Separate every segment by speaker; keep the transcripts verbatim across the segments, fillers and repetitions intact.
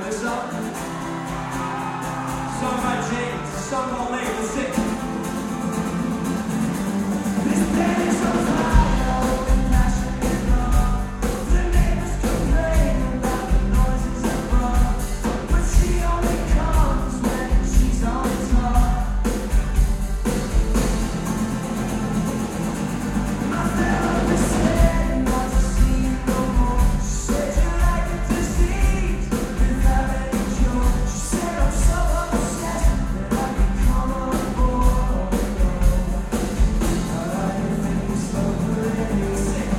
Speaker 1: this up. Song by James, a song called Late. Let's sing. This day is so fire, and passionate love. The neighbors complain about the noises that run, but she only comes when she's on top. My therapist said not to see you no more. She said you like it disease without any cure. She said I'm so obsessed that I become a bore. I like it when you so pretty. Sing.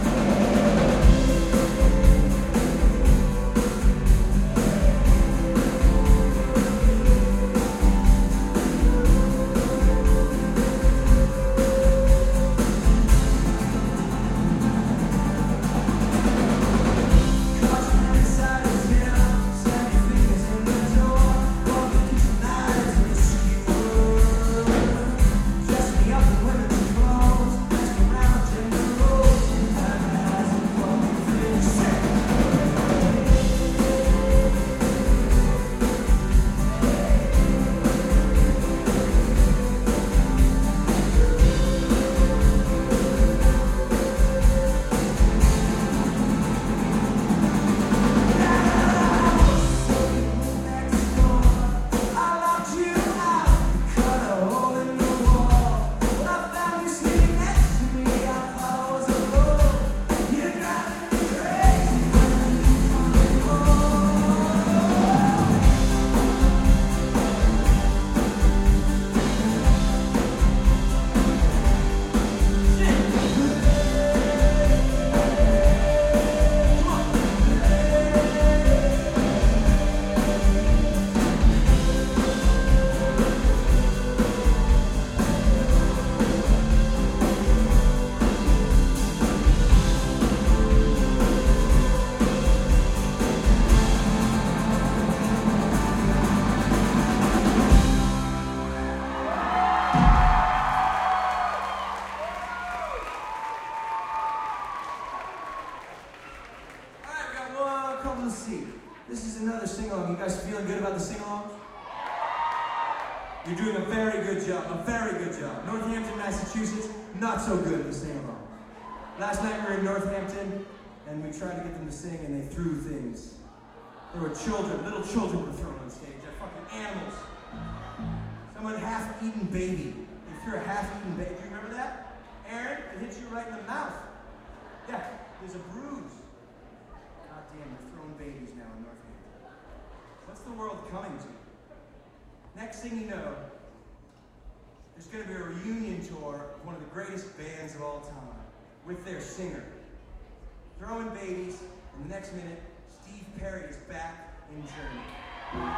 Speaker 1: Let's see. This is another sing-along. You guys feeling good about the sing-along? You're doing a very good job. A very good job. Northampton, Massachusetts, not so good at the sing-along. Last night we were in Northampton, and we tried to get them to sing, and they threw things. There were children, little children were thrown on stage. They're fucking animals. Someone half-eaten baby. They threw a half-eaten baby. Do you remember that? Aaron, it hit you right in the mouth. Yeah, there's a bruise. God damn, they're throwing babies now in Northampton. What's the world coming to? Next thing you know, there's going to be a reunion tour of one of the greatest bands of all time with their singer. Throwing babies, and the next minute, Steve Perry is back in Germany.